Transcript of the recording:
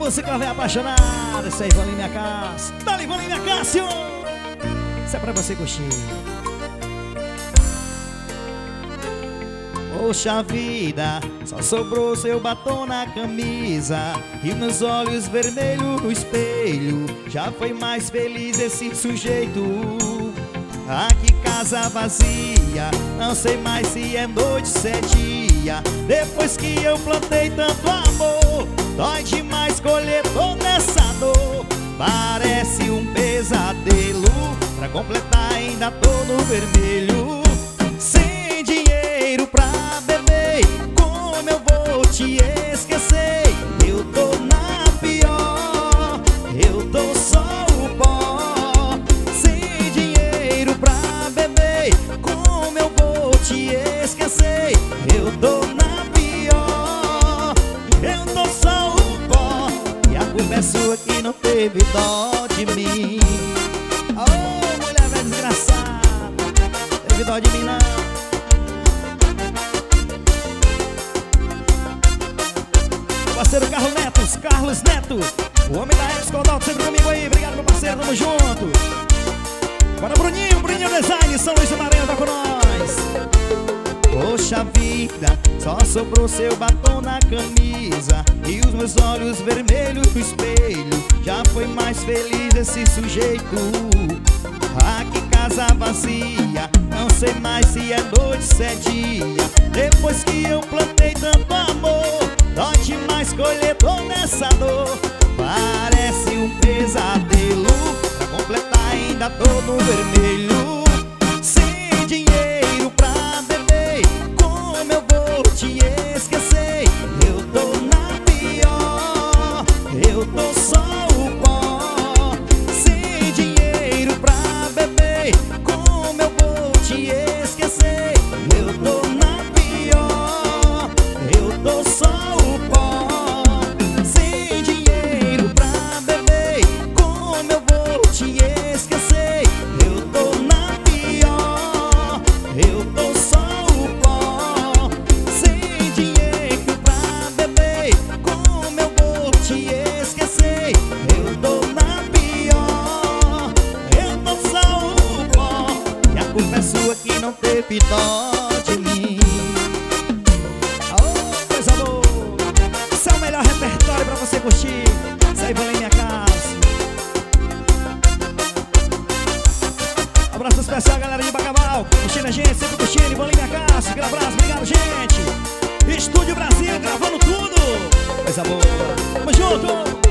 música vem apaixonada. Isso aí, Valinha Cássio. Dali, Valinha Cássio. Isso é pra você curtir. Poxa vida, só sobrou seu batom na camisa e meus olhos vermelhos no espelho. Já foi mais feliz esse sujeito. Ah, que casa vazia, não sei mais se é noite, se é dia. Depois que eu plantei tanto amor, dói demais colher toda essa dor. Parece um pesadelo, pra completar ainda tô no vermelho. Sem dinheiro pra beber, como eu vou te esquecer? Eu tô na pior, eu tô só o pó. Sem dinheiro pra beber, como eu vou te esquecer? Eu tô na pior, eu tô só o pó. E a culpa é sua que não teve dó de mim. Oh, mulher velha desgraçada, teve dó de mim não. Parceiro Carlos Neto, o homem da Ex-Codal, sempre comigo aí. Obrigado, meu parceiro, tamo junto. Bora, Bruninho Design, São Luís do Maranhão, tá com nós. Poxa vida, só sobrou seu batom na camisa e os meus olhos vermelhos no espelho. Já foi mais feliz esse sujeito. Ah, que casa vazia, não sei mais se é noite, se é dia. Depois que eu plantei tanto amor, dói demais colher toda essa dor. Parece um pesadelo, pra completar ainda tô no vermelho. Sem dinheiro pra beber, como eu vou te esquecer? Eu tô na pior, eu tô só o pó. Sem dinheiro pra beber, como eu vou te esquecer? Eu tô na pior, eu tô só o pó. Sem dinheiro pra beber, como eu vou te esquecer? Eu tô na pior, eu tô só o pó. Sem dinheiro pra beber, como eu vou te esquecer? Eu tô na pior, eu tô só o pó. E a culpa é sua que não teve dó de mim. Oh, coisa boa. Esse é o melhor repertório pra você curtir. Isso aí, Valinha Cássio. Abraço especial, galera de Bacabal, curtindo a gente, sempre curtindo. Valinha Cássio, aquele abraço, obrigado, gente. Estúdio Brasil, gravando tudo. Coisa boa, tamo junto.